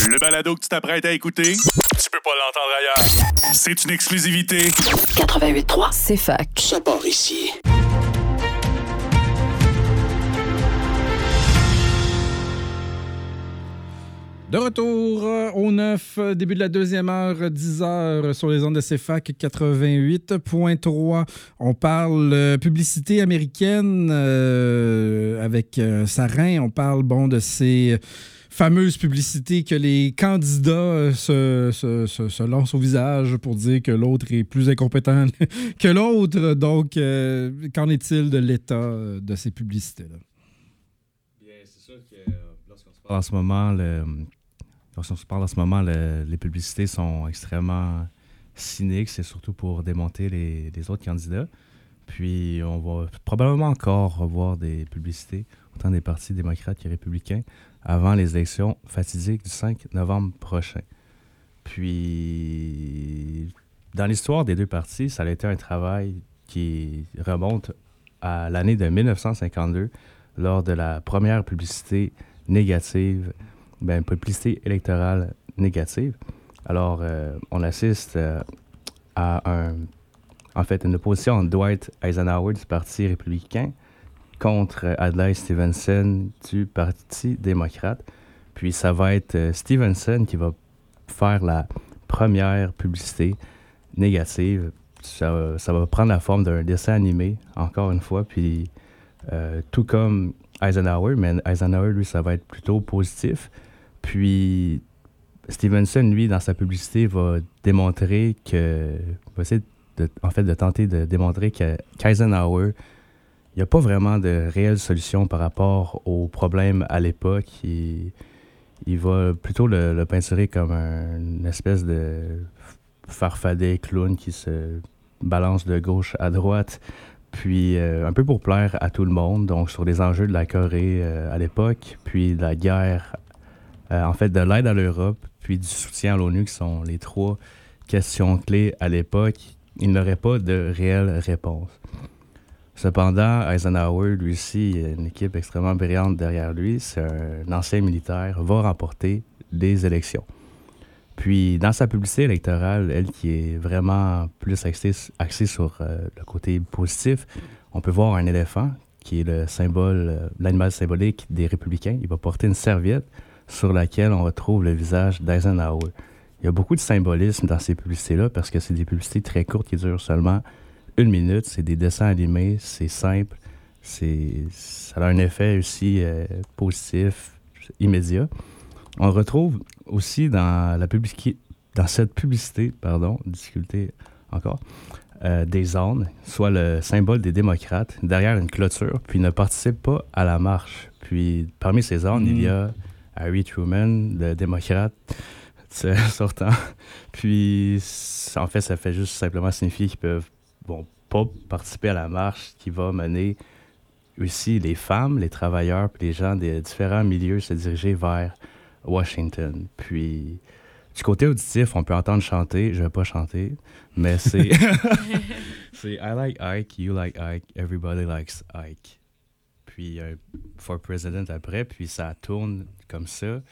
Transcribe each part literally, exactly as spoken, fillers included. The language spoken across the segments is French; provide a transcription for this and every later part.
Le balado que tu t'apprêtes à écouter, tu peux pas l'entendre ailleurs. C'est une exclusivité. quatre-vingt-huit trois, c'est fac. Ça part ici. De retour euh, au neuf, euh, début de la deuxième heure, dix heures sur les ondes de C F A C quatre-vingt-huit point trois. On parle euh, publicité américaine euh, avec euh, Sarin. On parle bon de ces fameuses publicités que les candidats euh, se, se, se, se lancent au visage pour dire que l'autre est plus incompétent que l'autre. Donc, euh, qu'en est-il de l'état euh, de ces publicités-là? Bien, c'est sûr que euh, lorsqu'on se parle en ce moment, le... Lorsqu'on se parle en ce moment, le, les publicités sont extrêmement cyniques. C'est surtout pour démonter les, les autres candidats. Puis, on va probablement encore revoir des publicités, autant des partis démocrates que républicains, avant les élections fatidiques du cinq novembre prochain. Puis, dans l'histoire des deux partis, ça a été un travail qui remonte à l'année de dix-neuf cent cinquante-deux, lors de la première publicité négative, ben, publicité électorale négative. Alors, euh, on assiste euh, à un, en fait, une opposition entre Dwight Eisenhower du Parti républicain contre Adlai Stevenson du Parti démocrate. Puis, ça va être euh, Stevenson qui va faire la première publicité négative. Ça, ça va prendre la forme d'un dessin animé, encore une fois. Puis, euh, tout comme Eisenhower, mais Eisenhower, lui, ça va être plutôt positif. Puis, Stevenson, lui, dans sa publicité, va démontrer que... va essayer, de, en fait, de tenter de démontrer que, qu'Eisenhower, il n'y a pas vraiment de réelle solution par rapport aux problèmes à l'époque. Il, il va plutôt le, le peinturer comme un, une espèce de farfadet clown qui se balance de gauche à droite, puis euh, un peu pour plaire à tout le monde, donc sur les enjeux de la Corée euh, à l'époque, puis de la guerre, euh, en fait de l'aide à l'Europe, puis du soutien à l'ONU, qui sont les trois questions clés à l'époque. Il n'aurait pas de réelle réponse. Cependant, Eisenhower, lui aussi, il a une équipe extrêmement brillante derrière lui, c'est un ancien militaire, va remporter les élections. Puis, dans sa publicité électorale, elle qui est vraiment plus axée, axée sur euh, le côté positif, on peut voir un éléphant qui est le symbole, euh, l'animal symbolique des républicains. Il va porter une serviette sur laquelle on retrouve le visage d'Eisenhower. Il y a beaucoup de symbolisme dans ces publicités-là parce que c'est des publicités très courtes qui durent seulement une minute. C'est des dessins animés, c'est simple, c'est, ça a un effet aussi euh, positif, immédiat. On retrouve aussi dans, la publici- dans cette publicité, pardon, difficulté encore, euh, des zones, soit le symbole des démocrates, derrière une clôture, puis ne participe pas à la marche. Puis parmi ces zones, mmh. il y a Harry Truman, le démocrate sortant. Puis en fait, ça fait juste simplement signifier qu'ils peuvent bon, pas participer à la marche qui va mener aussi les femmes, les travailleurs, puis les gens des différents milieux se diriger vers Washington. Puis, du côté auditif, on peut entendre chanter. Je vais pas chanter, mais c'est... c'est I like Ike, you like Ike, everybody likes Ike. Puis, euh, for president après, puis ça tourne comme ça.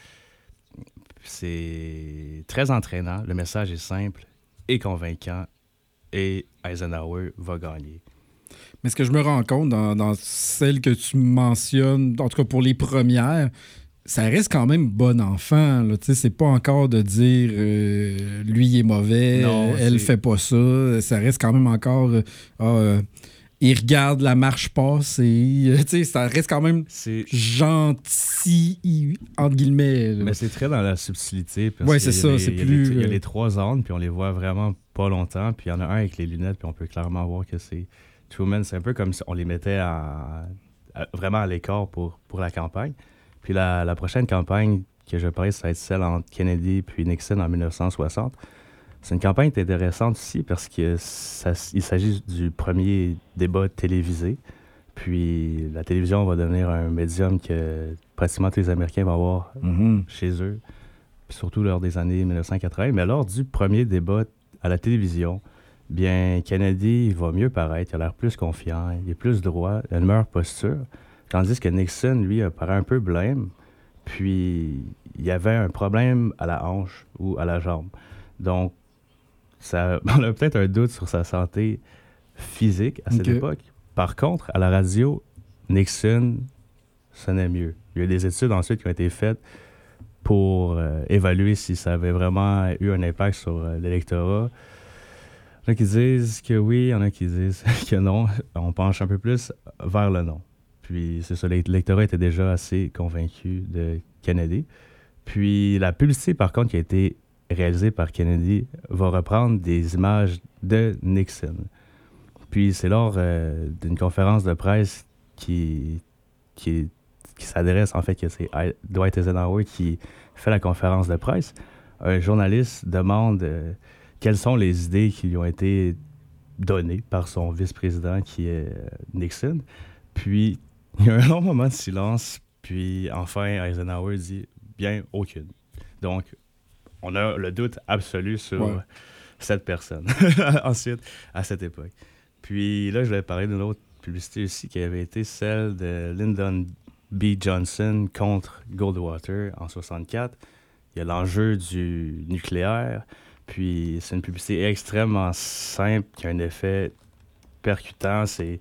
C'est très entraînant. Le message est simple et convaincant et Eisenhower va gagner. Mais ce que je me rends compte dans, dans celle que tu mentionnes, en tout cas pour les premières, ça reste quand même bon enfant. Là. C'est pas encore de dire euh, lui il est mauvais, non, elle c'est... fait pas ça. Ça reste quand même encore euh, euh, il regarde la marche passer. Ça reste quand même c'est... gentil, entre guillemets. Là. Mais c'est très dans la subtilité. Oui, c'est ça. Les, c'est il y a plus... les, il y a les trois zones, puis on les voit vraiment pas longtemps. Puis il y en a un avec les lunettes, puis on peut clairement voir que c'est Truman. C'est un peu comme si on les mettait à, à, vraiment à l'écart pour, pour la campagne. Puis la, la prochaine campagne que je parlais, ça va être celle entre Kennedy puis Nixon en dix-neuf cent soixante. C'est une campagne intéressante aussi parce qu'il s'agit du premier débat télévisé. Puis la télévision va devenir un médium que pratiquement tous les Américains vont avoir mm-hmm. chez eux, puis surtout lors des années dix-neuf cent quatre-vingts. Mais lors du premier débat à la télévision, bien, Kennedy va mieux paraître, il a l'air plus confiant, il est plus droit, il a une meilleure posture. Tandis que Nixon, lui, apparaît un peu blême. Puis, il y avait un problème à la hanche ou à la jambe. Donc, ça, on a peut-être un doute sur sa santé physique à cette okay. époque. Par contre, à la radio, Nixon sonnait mieux. Il y a eu des études ensuite qui ont été faites pour euh, évaluer si ça avait vraiment eu un impact sur euh, l'électorat. Il y en a qui disent que oui, il y en a qui disent que non. On penche un peu plus vers le non. Puis c'est ça, l'électorat était déjà assez convaincu de Kennedy. Puis la publicité, par contre, qui a été réalisée par Kennedy, va reprendre des images de Nixon. Puis c'est lors euh, d'une conférence de presse qui, qui, qui s'adresse, en fait, que c'est Dwight Eisenhower qui fait la conférence de presse. Un journaliste demande euh, quelles sont les idées qui lui ont été données par son vice-président, qui est euh, Nixon. Puis il y a un long moment de silence, puis enfin Eisenhower dit « bien, aucune ». Donc, on a le doute absolu sur ouais. cette personne, ensuite, à cette époque. Puis là, je voulais parler d'une autre publicité aussi qui avait été celle de Lyndon B. Johnson contre Goldwater en soixante-quatre. Il y a l'enjeu du nucléaire, puis c'est une publicité extrêmement simple qui a un effet percutant. C'est...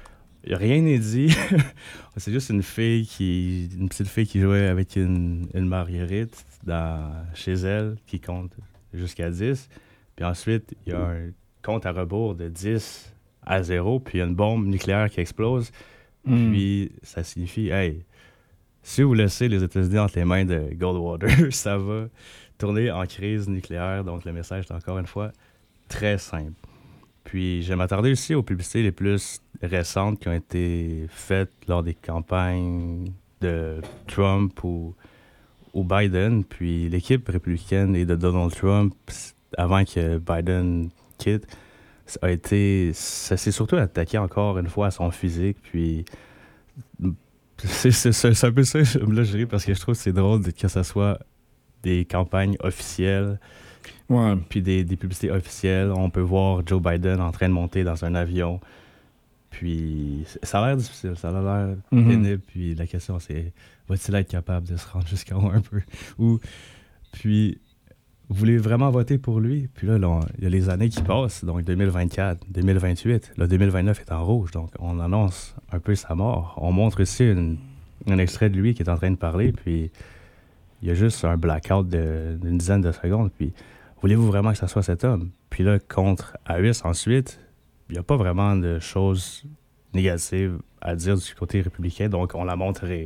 Rien n'est dit. C'est juste une fille qui... une petite fille qui jouait avec une, une marguerite dans... chez elle, qui compte jusqu'à dix. Puis ensuite, il y a un compte à rebours de dix à zéro, puis il y a une bombe nucléaire qui explose. Mm. Puis ça signifie, hey, si vous laissez les États-Unis entre les mains de Goldwater, ça va tourner en crise nucléaire. Donc le message est encore une fois très simple. Puis je vais m'attarder aussi aux publicités les plus récentes qui ont été faites lors des campagnes de Trump ou, ou Biden. Puis l'équipe républicaine et de Donald Trump, avant que Biden quitte, ça a été, ça s'est surtout attaqué encore une fois à son physique, puis c'est, c'est, c'est un peu ça, là je ris parce que je trouve que c'est drôle que ce soit des campagnes officielles, ouais. puis des, des publicités officielles. On peut voir Joe Biden en train de monter dans un avion, puis ça a l'air difficile, ça a l'air mm-hmm. pénible, puis la question c'est, va-t-il être capable de se rendre jusqu'à haut un peu? Ou, puis... Vous voulez vraiment voter pour lui? Puis là, là il y a les années qui passent, donc deux mille vingt-quatre, deux mille vingt-huit. Là, deux mille vingt-neuf est en rouge, donc on annonce un peu sa mort. On montre aussi une, un extrait de lui qui est en train de parler, puis il y a juste un blackout de, d'une dizaine de secondes. Puis, voulez-vous vraiment que ça soit cet homme? Puis là, contre Harris, ensuite, il n'y a pas vraiment de choses négatives à dire du côté républicain, donc on la montre rire.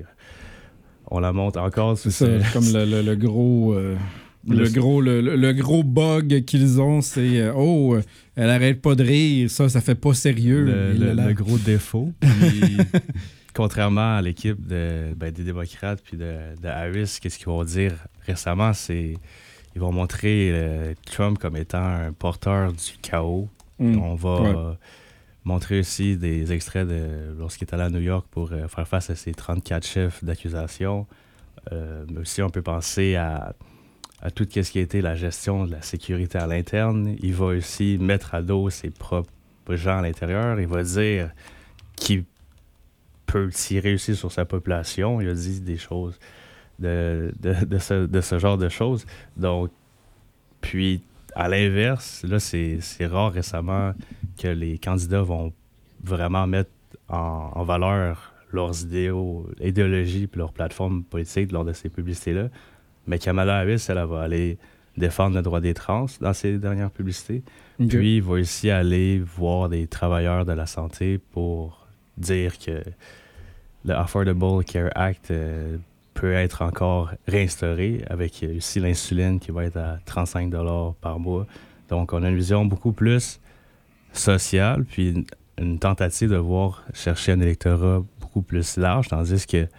On la montre encore... C'est ça, ce... comme le, le, le gros... Euh... Le, le, gros, le, le gros bug qu'ils ont, c'est euh, « Oh, elle arrête pas de rire, ça, ça fait pas sérieux. » Le, le, le gros défaut. Puis, contrairement à l'équipe de, ben, des démocrates puis de, de Harris, qu'est-ce qu'ils vont dire récemment, c'est ils vont montrer euh, Trump comme étant un porteur du chaos. Mm. On va ouais. euh, montrer aussi des extraits de lorsqu'il est allé à New York pour euh, faire face à ses trente-quatre chefs d'accusation. Euh, mais aussi, on peut penser à... à tout ce qui a été la gestion de la sécurité à l'interne. Il va aussi mettre à dos ses propres gens à l'intérieur. Il va dire qu'il peut tirer aussi sur sa population. Il a dit des choses de, de, de, ce, de ce genre de choses. Donc, puis, à l'inverse, là, c'est, c'est rare récemment que les candidats vont vraiment mettre en, en valeur leurs idéaux, idéologies et leurs plateformes politiques lors de ces publicités-là. Mais Kamala Harris, elle, elle va aller défendre le droit des trans dans ses dernières publicités. Okay. Puis, il va aussi aller voir des travailleurs de la santé pour dire que le Affordable Care Act euh, peut être encore réinstauré avec aussi l'insuline qui va être à trente-cinq dollars par mois. Donc, on a une vision beaucoup plus sociale, puis une, une tentative de voir chercher un électorat beaucoup plus large, tandis que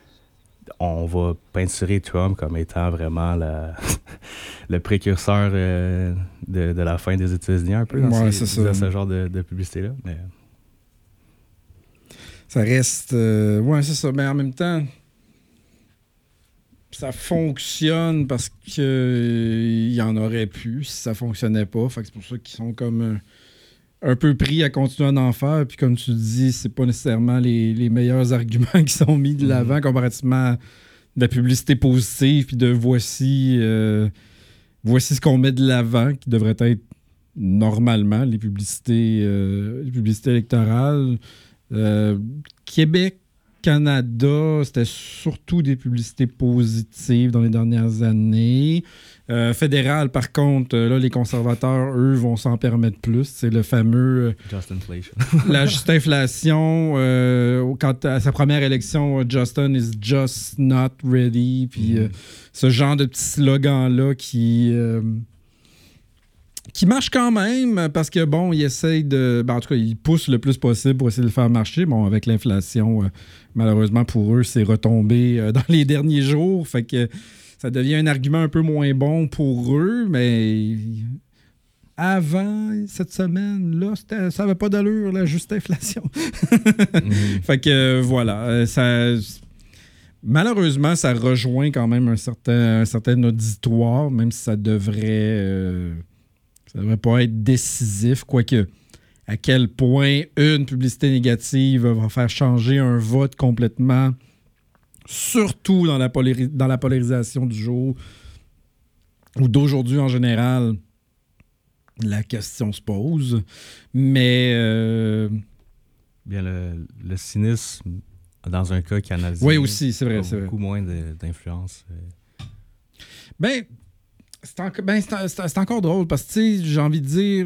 on va peinturer Trump comme étant vraiment la, le précurseur euh, de, de la fin des États-Unis, un peu, dans, ouais, ces, dans ce genre de, de publicité-là. Mais... Ça reste... Euh, ouais, c'est ça. Mais en même temps, ça fonctionne parce qu'il euh, y en aurait plus si ça fonctionnait pas. Fait que c'est pour ça qu'ils sont comme... Euh, un peu pris à continuer d'en faire. Puis comme tu dis, c'est pas nécessairement les, les meilleurs arguments qui sont mis de l'avant mm-hmm. comparativement de la publicité positive, puis de voici, euh, voici ce qu'on met de l'avant, qui devrait être normalement les publicités, euh, les publicités électorales. Euh, Québec, Canada, c'était surtout des publicités positives dans les dernières années. Euh, fédéral, par contre, là, les conservateurs, eux, vont s'en permettre plus. C'est le fameux... Euh, Just inflation. la juste inflation. Euh, quand à sa première élection, Justin is just not ready. Puis mm. euh, ce genre de petits slogans-là qui... Euh, qui marche quand même parce que, bon, il essaye de... Ben, en tout cas, il pousse le plus possible pour essayer de le faire marcher. Bon, avec l'inflation, euh, malheureusement pour eux, c'est retombé euh, dans les derniers jours. Fait que ça devient un argument un peu moins bon pour eux, mais avant cette semaine-là, ça n'avait pas d'allure, la juste inflation. mm-hmm. Fait que, euh, voilà, ça... Malheureusement, ça rejoint quand même un certain, un certain auditoire, même si ça devrait... Euh, Ça ne devrait pas être décisif, quoique à quel point une publicité négative va faire changer un vote complètement, surtout dans la, poléri- dans la polarisation du jour ou d'aujourd'hui en général, la question se pose. Mais... Euh... Bien, le, le cynisme, dans un cas canadien, oui, aussi, c'est vrai, a c'est beaucoup vrai. moins de, d'influence. Ben... C'est, en, ben, c'est, c'est, c'est encore drôle parce que, tu sais, j'ai envie de dire,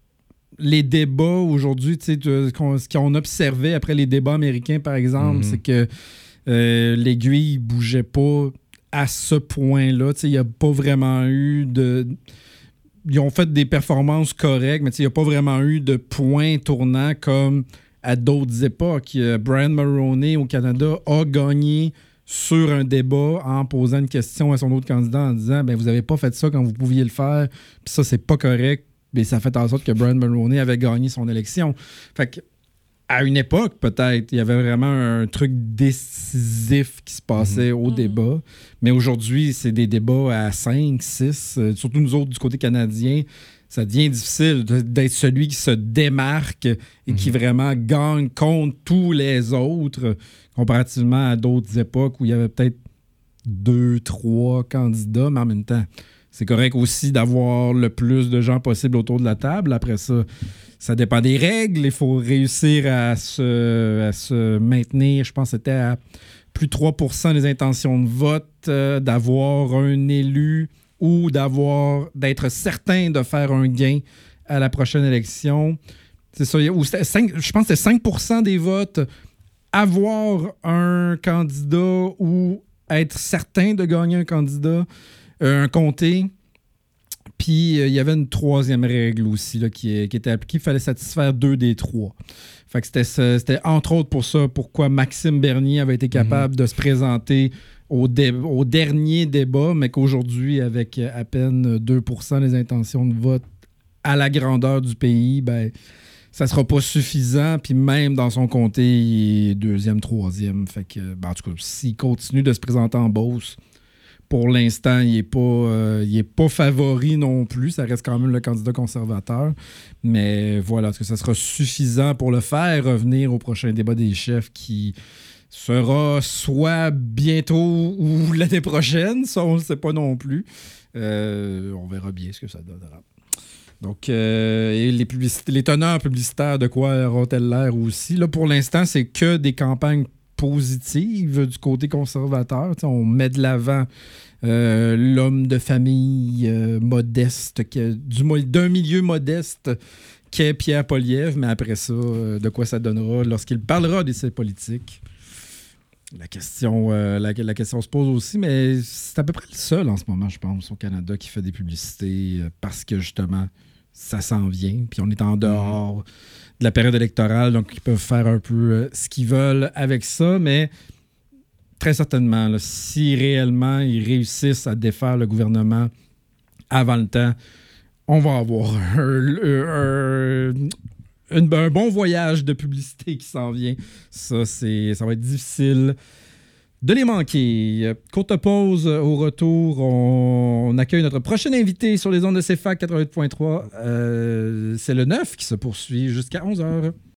les débats aujourd'hui, tu sais, ce qu'on observait après les débats américains, par exemple, mm-hmm. c'est que euh, l'aiguille ne bougeait pas à ce point-là. Tu sais, il n'y a pas vraiment eu de... Ils ont fait des performances correctes, mais tu sais, il n'y a pas vraiment eu de point tournant comme à d'autres époques. Brian Mulroney, au Canada, a gagné sur un débat en posant une question à son autre candidat en disant ben vous n'avez pas fait ça quand vous pouviez le faire, puis ça, c'est pas correct. Mais ça fait en sorte que Brian Mulroney avait gagné son élection. Fait que, à une époque, peut-être, il y avait vraiment un truc décisif qui se passait mm-hmm. au débat. Mais aujourd'hui, c'est des débats à cinq, six, euh, surtout nous autres du côté canadien. Ça devient difficile d'être celui qui se démarque et mm-hmm. qui vraiment gagne contre tous les autres, comparativement à d'autres époques où il y avait peut-être deux, trois candidats, mais en même temps, c'est correct aussi d'avoir le plus de gens possible autour de la table. Après ça, ça dépend des règles. Il faut réussir à se, à se maintenir. Je pense que c'était à plus de trois pour cent des intentions de vote, euh, d'avoir un élu ou d'avoir d'être certain de faire un gain à la prochaine élection. C'est ça. Ou c'était cinq, je pense que c'était cinq pour cent des votes, avoir un candidat ou être certain de gagner un candidat, euh, un comté. Puis, euh, il y avait une troisième règle aussi là, qui, qui était appliquée. Il fallait satisfaire deux des trois. Fait que c'était, c'était entre autres pour ça pourquoi Maxime Bernier avait été capable mm-hmm. de se présenter au, dé- au dernier débat, mais qu'aujourd'hui, avec à peine deux pour cent des intentions de vote à la grandeur du pays, ben, ça sera pas suffisant. Puis même dans son comté, il est deuxième, troisième. Fait que, ben, en tout cas, s'il continue de se présenter en Beauce, pour l'instant, il n'est pas, euh, il est pas favori non plus. Ça reste quand même le candidat conservateur. Mais voilà, est-ce que ça sera suffisant pour le faire revenir au prochain débat des chefs qui sera soit bientôt ou l'année prochaine? Ça, on ne le sait pas non plus. Euh, on verra bien ce que ça donnera. Donc, euh, et les, publicités, les teneurs publicitaires, de quoi auront-elles l'air aussi? Là, pour l'instant, c'est que des campagnes positives du côté conservateur. T'sais, on met de l'avant euh, l'homme de famille euh, modeste, qui, du, d'un milieu modeste qu'est Pierre Poilievre, mais après ça, euh, de quoi ça donnera lorsqu'il parlera d'essais politiques? La question, euh, la, la question se pose aussi, mais c'est à peu près le seul en ce moment, je pense, au Canada qui fait des publicités euh, parce que justement, ça s'en vient. Puis on est en dehors mmh. de la période électorale, donc ils peuvent faire un peu euh, ce qu'ils veulent avec ça, mais très certainement, là, si réellement ils réussissent à défaire le gouvernement avant le temps, on va avoir un, un, un, un bon voyage de publicité qui s'en vient. Ça, c'est, ça va être difficile de les manquer. Courte pause. Au retour, on, on accueille notre prochain invité sur les ondes de C F A C quatre-vingt-huit point trois. Euh, c'est le neuf qui se poursuit jusqu'à onze heures.